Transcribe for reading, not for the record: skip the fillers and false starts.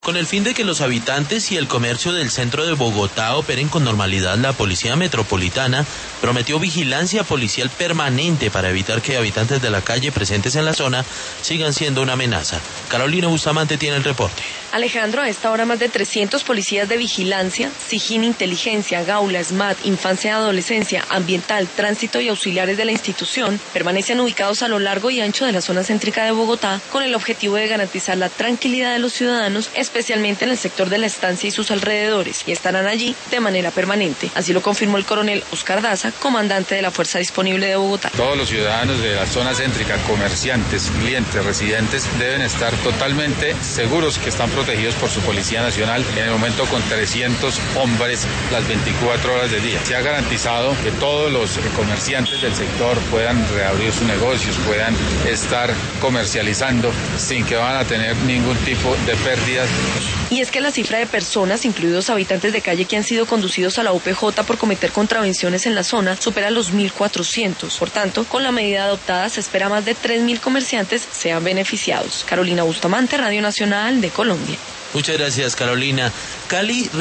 Con el fin de que los habitantes y el comercio del centro de Bogotá operen con normalidad, la Policía Metropolitana prometió vigilancia policial permanente para evitar que habitantes de la calle presentes en la zona sigan siendo una amenaza. Carolina Bustamante tiene el reporte. Alejandro, a esta hora más de 300 policías de vigilancia, SIJIN, inteligencia, Gaula, SMAT, infancia y adolescencia, ambiental, tránsito y auxiliares de la institución permanecen ubicados a lo largo y ancho de la zona céntrica de Bogotá con el objetivo de garantizar la tranquilidad de los ciudadanos, especialmente en el sector de la estancia y sus alrededores, y estarán allí de manera permanente. Así lo confirmó el coronel Oscar Daza, comandante de la Fuerza Disponible de Bogotá. Todos los ciudadanos de la zona céntrica, comerciantes, clientes, residentes, deben estar totalmente seguros que están protegidos por su Policía Nacional, en el momento con 300 hombres las 24 horas del día. Se ha garantizado que todos los comerciantes del sector puedan reabrir sus negocios, puedan estar comercializando sin que van a tener ningún tipo de pérdidas. Y es que la cifra de personas, incluidos habitantes de calle, que han sido conducidos a la UPJ por cometer contravenciones en la zona supera los 1.400. Por tanto, con la medida adoptada se espera más de 3.000 comerciantes sean beneficiados. Carolina Bustamante, Radio Nacional de Colombia. Muchas gracias, Carolina. Cali